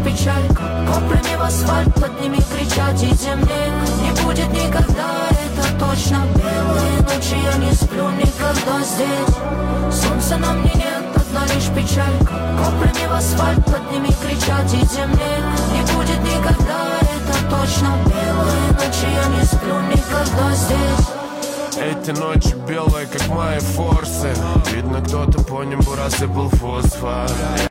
печаль, каплями в асфальт, под ними кричать и земли не будет никогда, это точно. Белые ночи, я не сплю никогда здесь. Солнца на мне нет, одна лишь печаль, каплями в асфальт, под ними кричать и земли не будет никогда, это точно. Белые ночи, я не сплю никогда здесь. Эти ночи белые, как мои форсы. Видно, кто-то по небу рассыпал фосфор.